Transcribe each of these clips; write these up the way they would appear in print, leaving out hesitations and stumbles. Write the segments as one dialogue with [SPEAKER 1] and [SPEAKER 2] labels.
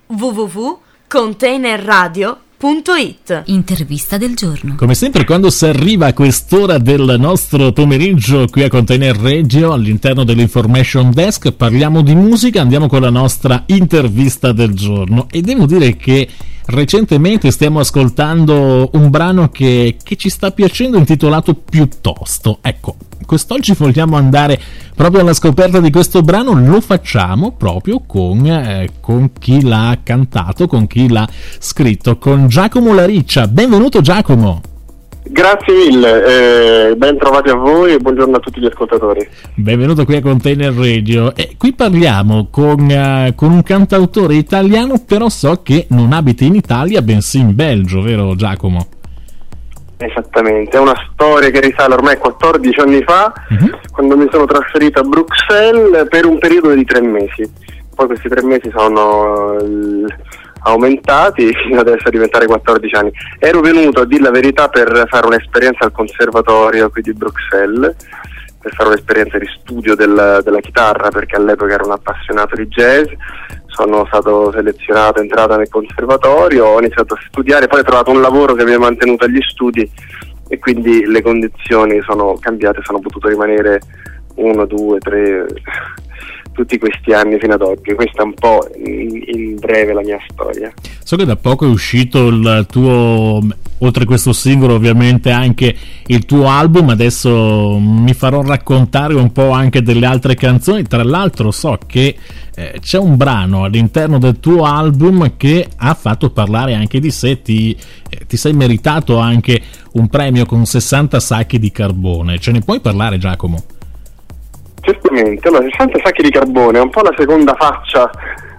[SPEAKER 1] www.containerradio.it.
[SPEAKER 2] Intervista del giorno.
[SPEAKER 3] Come sempre, quando si arriva a quest'ora del nostro pomeriggio qui a Container Radio, all'interno dell'Information Desk, parliamo di musica, andiamo con la nostra intervista del giorno. E devo dire che recentemente stiamo ascoltando un brano che ci sta piacendo, intitolato Piuttosto. Ecco, quest'oggi vogliamo andare proprio alla scoperta di questo brano. Lo facciamo proprio con chi l'ha cantato, con chi l'ha scritto, con Giacomo La Riccia. Benvenuto Giacomo.
[SPEAKER 4] Grazie mille, ben trovati a voi e buongiorno a tutti gli ascoltatori.
[SPEAKER 3] Benvenuto qui a Container Radio. Qui parliamo con un cantautore italiano, però so che non abiti in Italia, bensì in Belgio, vero Giacomo?
[SPEAKER 4] Esattamente, è una storia che risale ormai 14 anni fa, quando mi sono trasferito a Bruxelles per un periodo di 3 mesi. Poi questi 3 mesi sono aumentati fino adesso a diventare 14 anni. Ero venuto, a dire la verità, per fare un'esperienza al conservatorio qui di Bruxelles, per fare un'esperienza di studio della chitarra, perché all'epoca ero un appassionato di jazz. Sono stato selezionato, entrato nel conservatorio, ho iniziato a studiare, poi ho trovato un lavoro che mi ha mantenuto agli studi e quindi le condizioni sono cambiate, sono potuto rimanere 1, 2, 3 tutti questi anni fino ad oggi. Questa è un po' in breve la mia storia.
[SPEAKER 3] So che da poco è uscito il tuo, oltre a questo singolo ovviamente anche il tuo album. Adesso mi farò raccontare un po' anche delle altre canzoni. Tra l'altro so che c'è un brano all'interno del tuo album che ha fatto parlare anche di sé. Ti sei meritato anche un premio con 60 sacchi di carbone. Ce ne puoi parlare, Giacomo?
[SPEAKER 4] Certamente. Allora, 60 sacchi di carbone è un po' la seconda faccia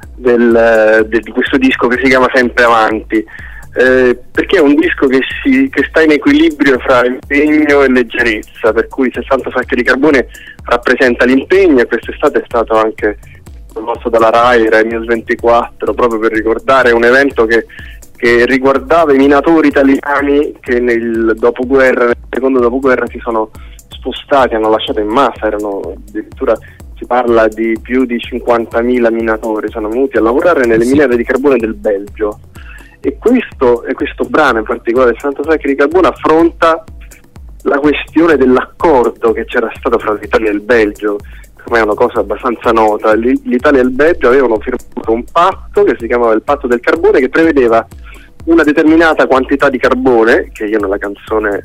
[SPEAKER 4] di questo disco, che si chiama Sempre Avanti, perché è un disco che sta in equilibrio fra impegno e leggerezza, per cui 60 sacchi di carbone rappresenta l'impegno, e quest'estate è stato anche promosso dalla Rai News 24, proprio per ricordare un evento che riguardava i minatori italiani che nel secondo dopoguerra si sono spostati, hanno lasciato in massa, erano addirittura, si parla di più di 50.000 minatori, sono venuti a lavorare nelle miniere di carbone del Belgio, e questo brano in particolare, 60 sacchi di carbone, affronta la questione dell'accordo che c'era stato fra l'Italia e il Belgio. Ormai è una cosa abbastanza nota, l'Italia e il Belgio avevano firmato un patto che si chiamava il patto del carbone, che prevedeva una determinata quantità di carbone, che io nella canzone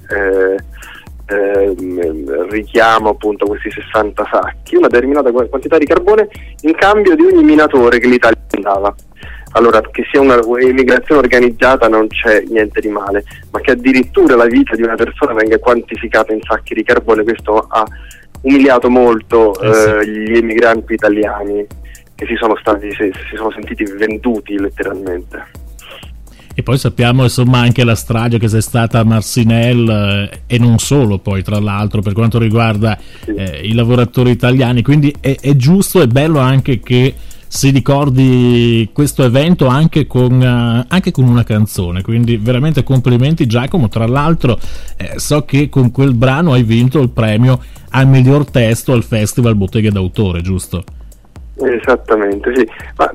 [SPEAKER 4] richiamo appunto questi 60 sacchi, una determinata quantità di carbone in cambio di ogni minatore che l'Italia mandava. Allora, che sia un'immigrazione organizzata non c'è niente di male, ma che addirittura la vita di una persona venga quantificata in sacchi di carbone, questo ha umiliato molto gli emigranti italiani, che si sono sentiti venduti letteralmente.
[SPEAKER 3] E poi sappiamo insomma anche la strage che c'è stata a Marcinelle, e non solo, poi tra l'altro, per quanto riguarda i lavoratori italiani, quindi è giusto e bello anche che si ricordi questo evento anche con una canzone, quindi veramente complimenti Giacomo. Tra l'altro so che con quel brano hai vinto il premio al miglior testo al Festival Botteghe d'Autore, giusto?
[SPEAKER 4] Esattamente, sì. Ma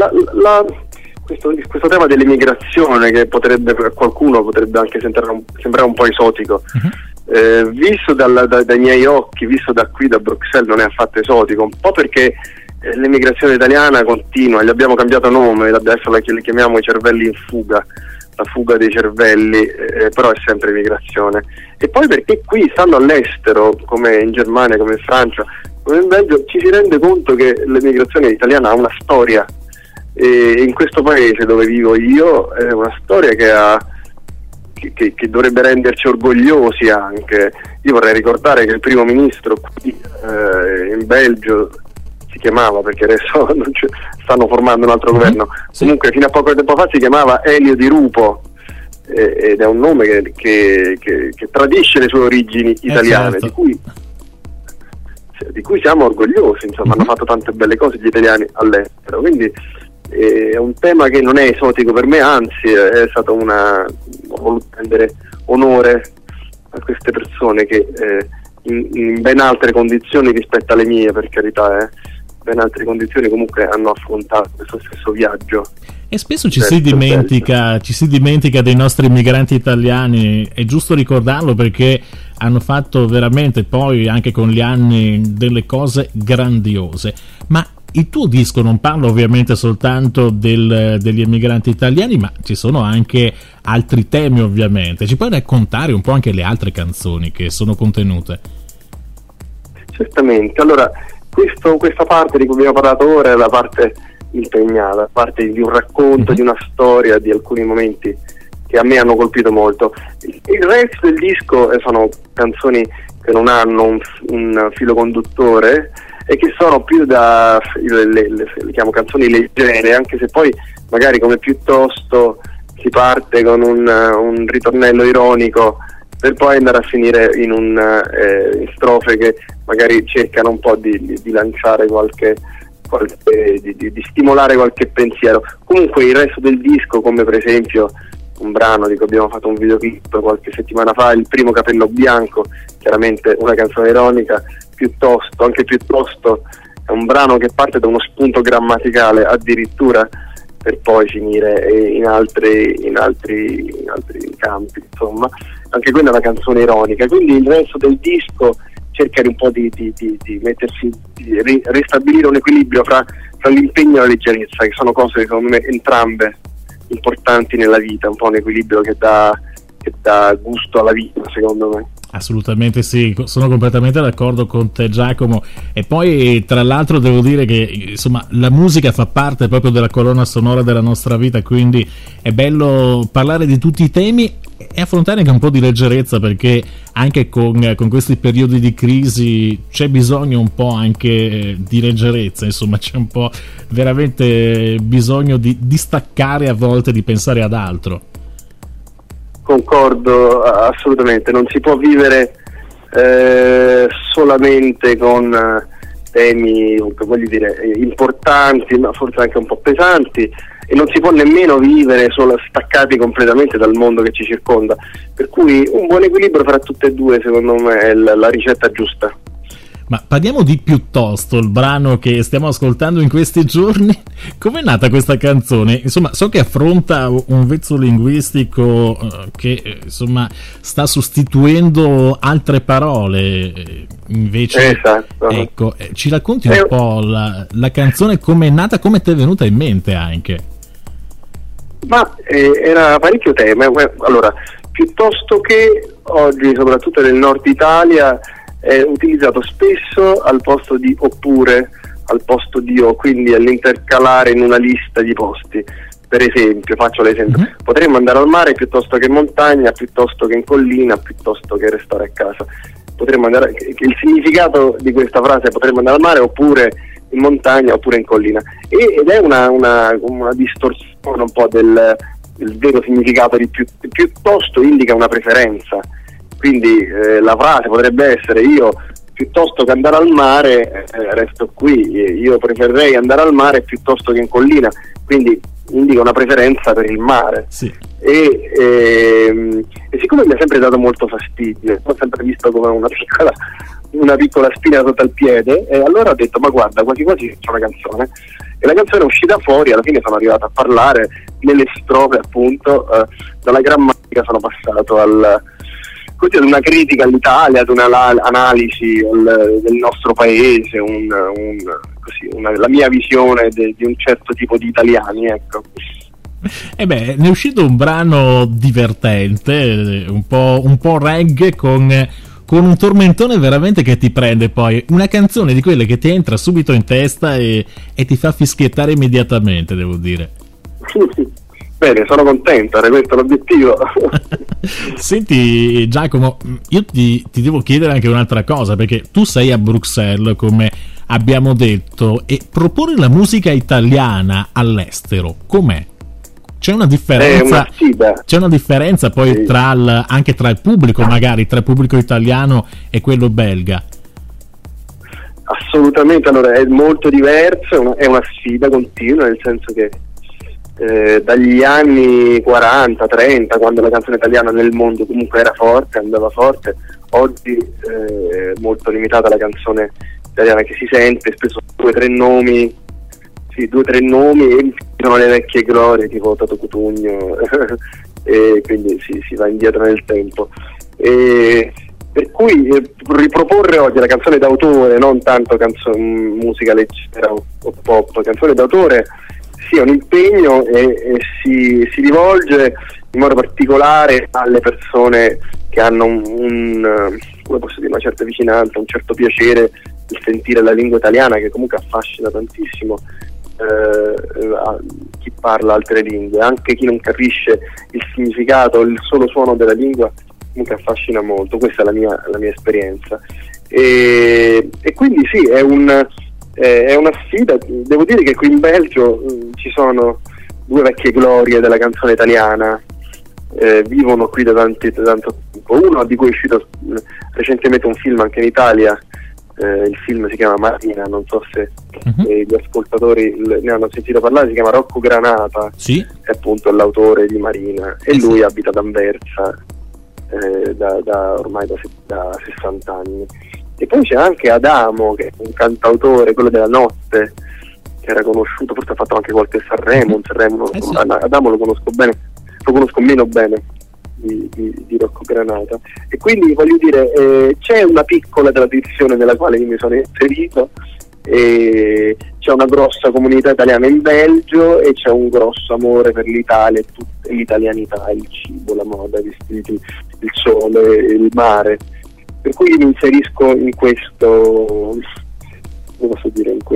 [SPEAKER 4] questo tema dell'immigrazione, che per qualcuno potrebbe anche sembrare un po' esotico, visto dai miei occhi, visto da qui, da Bruxelles, non è affatto esotico, un po' perché l'immigrazione italiana continua, gli abbiamo cambiato nome, adesso li chiamiamo i cervelli in fuga, la fuga dei cervelli, però è sempre immigrazione. E poi perché qui, stando all'estero, come in Germania, come in Francia, come in Belgio, ci si rende conto che l'immigrazione italiana ha una storia, e in questo paese dove vivo io è una storia che dovrebbe renderci orgogliosi anche. Io vorrei ricordare che il primo ministro qui in Belgio si chiamava, perché adesso stanno formando un altro governo, comunque fino a poco tempo fa si chiamava Elio Di Rupo, ed è un nome che tradisce le sue origini italiane,
[SPEAKER 3] certo.
[SPEAKER 4] di cui siamo orgogliosi, insomma. Hanno fatto tante belle cose gli italiani all'estero, quindi è un tema che non è esotico per me, anzi è stato ho voluto rendere onore a queste persone che in ben altre condizioni rispetto alle mie, per carità, ben altre condizioni comunque hanno affrontato questo stesso viaggio.
[SPEAKER 3] E spesso ci si dimentica dei nostri immigranti italiani, è giusto ricordarlo, perché hanno fatto veramente poi anche con gli anni delle cose grandiose. Ma il tuo disco non parla ovviamente soltanto degli immigranti italiani, ma ci sono anche altri temi ovviamente. Ci puoi raccontare un po' anche le altre canzoni che sono contenute?
[SPEAKER 4] Certamente, allora questa parte di cui abbiamo parlato ora è la parte impegnata, parte di un racconto, di una storia, di alcuni momenti che a me hanno colpito molto. Il resto del disco sono canzoni che non hanno un filo conduttore e che sono più le chiamo canzoni leggere, anche se poi magari come Piuttosto si parte con un ritornello ironico per poi andare a finire in strofe che magari cercano un po' di lanciare di stimolare qualche pensiero. Comunque il resto del disco, come per esempio un brano di cui abbiamo fatto un videoclip qualche settimana fa, Il primo capello bianco, chiaramente una canzone ironica. Piuttosto è un brano che parte da uno spunto grammaticale addirittura per poi finire in altri campi, insomma. Anche quella è una canzone ironica, quindi il resto del disco cerca un po' di mettersi, di ristabilire un equilibrio fra l'impegno e la leggerezza, che sono cose secondo me entrambe importanti nella vita, un po' un equilibrio che dà gusto alla vita, secondo me.
[SPEAKER 3] Assolutamente sì, sono completamente d'accordo con te, Giacomo. E poi tra l'altro devo dire che insomma la musica fa parte proprio della colonna sonora della nostra vita, quindi è bello parlare di tutti i temi e affrontare anche un po' di leggerezza, perché anche con questi periodi di crisi c'è bisogno un po' anche di leggerezza, insomma c'è un po' veramente bisogno di staccare a volte, di pensare ad altro.
[SPEAKER 4] Concordo assolutamente, non si può vivere solamente con temi, voglio dire, importanti, ma forse anche un po' pesanti, e non si può nemmeno vivere solo staccati completamente dal mondo che ci circonda, per cui un buon equilibrio fra tutte e due secondo me è la ricetta giusta.
[SPEAKER 3] Ma parliamo di Piuttosto, il brano che stiamo ascoltando in questi giorni. Com'è nata questa canzone? Insomma, so che affronta un vezzo linguistico che insomma sta sostituendo altre parole, invece
[SPEAKER 4] esatto.
[SPEAKER 3] Ecco, ci racconti un po' la canzone, come è nata, come ti è venuta in mente anche?
[SPEAKER 4] Ma era parecchio tema. Allora, Piuttosto che oggi, soprattutto nel nord Italia, è utilizzato spesso al posto di oppure, al posto di o, quindi all'intercalare in una lista di posti. Per esempio, faccio l'esempio, potremmo andare al mare piuttosto che in montagna, piuttosto che in collina, piuttosto che restare a casa. Potremmo andare, il significato di questa frase è potremmo andare al mare oppure in montagna oppure in collina, ed è una distorsione un po' del vero significato di piuttosto indica una preferenza. Quindi la frase potrebbe essere: io piuttosto che andare al mare resto qui, io preferirei andare al mare piuttosto che in collina, quindi indica una preferenza per il mare.
[SPEAKER 3] Sì.
[SPEAKER 4] E siccome mi ha sempre dato molto fastidio, l'ho sempre visto come una piccola spina sotto il piede, e allora ho detto: ma guarda, quasi quasi c'è una canzone, e la canzone è uscita fuori. Alla fine sono arrivato a parlare nelle strofe, appunto, dalla grammatica sono passato ad una critica all'Italia, ad un'analisi del nostro paese, la mia visione di un certo tipo di italiani, ecco.
[SPEAKER 3] E beh, ne è uscito un brano divertente, un po' reggae, con un tormentone veramente che ti prende, poi una canzone di quelle che ti entra subito in testa e ti fa fischiettare immediatamente, devo dire.
[SPEAKER 4] Bene, sono contento, era questo l'obiettivo.
[SPEAKER 3] Senti Giacomo, io ti devo chiedere anche un'altra cosa, perché tu sei a Bruxelles, come abbiamo detto, e proporre la musica italiana all'estero, com'è? C'è una differenza? C'è una differenza poi sì, anche tra il pubblico, magari tra il pubblico italiano e quello belga?
[SPEAKER 4] Assolutamente, allora è molto diverso, è una sfida continua, nel senso che dagli anni 40-30, quando la canzone italiana nel mondo comunque era forte, andava forte, oggi è molto limitata la canzone italiana che si sente, spesso 2 o 3 nomi, sì, 2 o 3 nomi, e sono le vecchie glorie tipo Toto Cutugno e quindi si va indietro nel tempo. Per cui riproporre oggi la canzone d'autore, non tanto musica leggera o pop, canzone d'autore, sì, è un impegno e si rivolge in modo particolare alle persone che hanno come posso dire, una certa vicinanza, un certo piacere di sentire la lingua italiana, che comunque affascina tantissimo a chi parla altre lingue, anche chi non capisce il significato, il solo suono della lingua comunque affascina molto. Questa è la mia esperienza, e quindi sì, è una sfida. Devo dire che qui in Belgio ci sono 2 vecchie glorie della canzone italiana, vivono qui da tanto tempo. Uno di cui è uscito recentemente un film anche in Italia, il film si chiama Marina, non so se gli ascoltatori ne hanno sentito parlare, si chiama Rocco Granata,
[SPEAKER 3] sì.
[SPEAKER 4] È appunto l'autore di Marina, e lui
[SPEAKER 3] sì.
[SPEAKER 4] abita ad Anversa ormai da 60 anni. E poi c'è anche Adamo, che è un cantautore, quello della Notte, che era conosciuto, forse ha fatto anche qualche Sanremo. Sì. Adamo lo conosco bene, lo conosco meno bene di Rocco Granata, e quindi voglio dire, c'è una piccola tradizione nella quale io mi sono inserito, e c'è una grossa comunità italiana in Belgio, e c'è un grosso amore per l'Italia, tutta l'italianità, il cibo, la moda, i vestiti, il sole, il mare, per cui mi inserisco in questo, come posso dire, in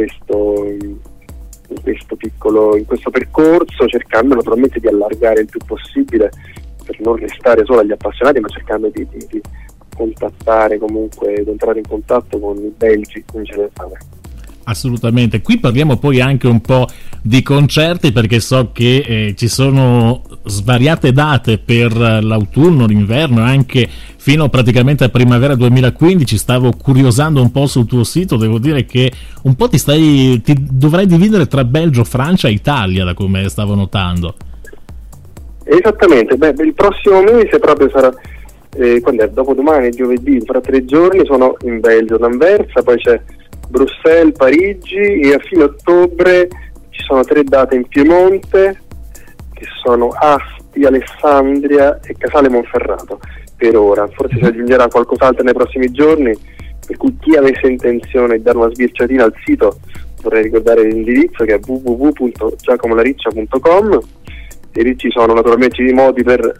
[SPEAKER 4] questo percorso, cercando naturalmente di allargare il più possibile, per non restare solo agli appassionati, ma cercando di contattare, comunque di entrare in contatto con i belgi in generale.
[SPEAKER 3] Assolutamente, qui parliamo poi anche un po' di concerti, perché so che ci sono svariate date per l'autunno, l'inverno, anche fino praticamente a primavera 2015. Stavo curiosando un po' sul tuo sito, devo dire che un po' ti dovrai dividere tra Belgio, Francia e Italia, da come stavo notando.
[SPEAKER 4] Esattamente, il prossimo mese proprio sarà, quando è? Dopodomani, giovedì, fra 3 giorni sono in Belgio, ad Anversa, poi c'è Bruxelles, Parigi, e a fine ottobre ci sono 3 date in Piemonte, che sono Asti, Alessandria e Casale Monferrato, per ora. Forse si aggiungerà qualcos'altro nei prossimi giorni, per cui chi avesse intenzione di dare una sbirciatina al sito, vorrei ricordare l'indirizzo, che è www.giacomolariccia.com, e lì ci sono naturalmente i modi per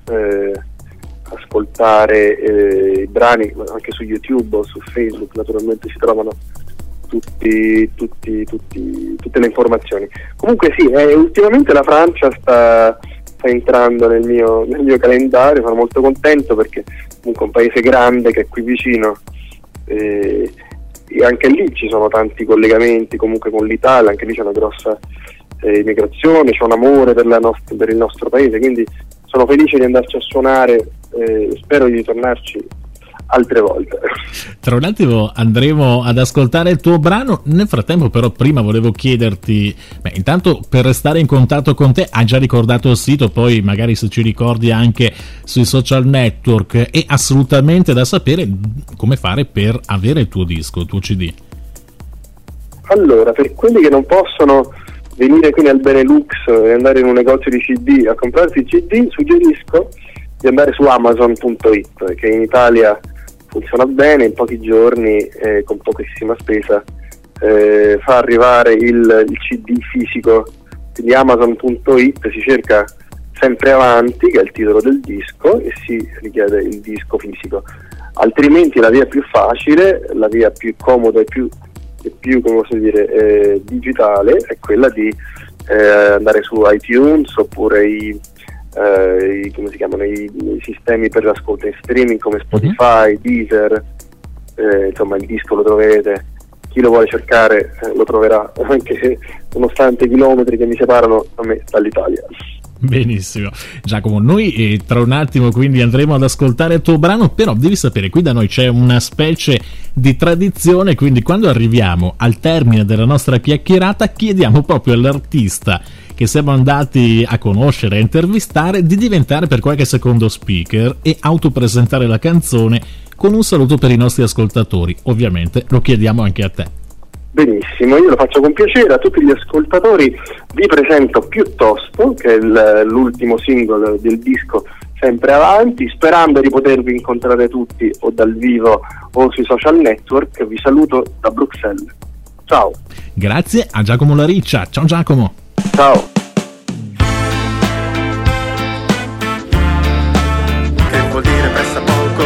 [SPEAKER 4] ascoltare i brani, anche su YouTube o su Facebook, naturalmente si trovano tutte le informazioni. Comunque sì, ultimamente la Francia sta entrando nel mio calendario, sono molto contento, perché comunque è un paese grande che è qui vicino, e anche lì ci sono tanti collegamenti comunque con l'Italia, anche lì c'è una grossa immigrazione, c'è un amore per il nostro paese, quindi sono felice di andarci a suonare, spero di ritornarci altre volte.
[SPEAKER 3] Tra un attimo andremo ad ascoltare il tuo brano. Nel frattempo però prima volevo chiederti, intanto, per restare in contatto con te, hai già ricordato il sito, poi magari se ci ricordi anche sui social network, e assolutamente da sapere come fare per avere il tuo disco, il tuo CD.
[SPEAKER 4] Allora, per quelli che non possono venire qui nel Benelux e andare in un negozio di CD a comprarsi il CD, suggerisco di andare su Amazon.it, che in Italia funziona bene, in pochi giorni, con pochissima spesa, fa arrivare il CD fisico. Quindi Amazon.it, si cerca Sempre Avanti, che è il titolo del disco, e si richiede il disco fisico. Altrimenti la via più facile, la via più comoda e più come posso dire, digitale, è quella di andare su iTunes, oppure i sistemi per l'ascolto in streaming come Spotify, Deezer, insomma il disco lo trovate, chi lo vuole cercare lo troverà, anche nonostante i chilometri che mi separano a me dall'Italia.
[SPEAKER 3] Benissimo, Giacomo, noi tra un attimo quindi andremo ad ascoltare il tuo brano, però devi sapere, qui da noi c'è una specie di tradizione, quindi quando arriviamo al termine della nostra chiacchierata chiediamo proprio all'artista che siamo andati a conoscere, a intervistare, di diventare per qualche secondo speaker e autopresentare la canzone con un saluto per i nostri ascoltatori. Ovviamente lo chiediamo anche a te.
[SPEAKER 4] Benissimo, io lo faccio con piacere. A tutti gli ascoltatori vi presento Piuttosto, che è l'ultimo singolo del disco Sempre Avanti, sperando di potervi incontrare tutti o dal vivo o sui social network. Vi saluto da Bruxelles. Ciao.
[SPEAKER 3] Grazie a Giacomo Lariccia. Ciao Giacomo.
[SPEAKER 4] Ciao.
[SPEAKER 1] Che vuol dire pressa poco?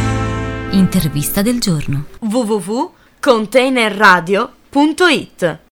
[SPEAKER 2] Intervista del giorno.
[SPEAKER 5] www.containerradio.it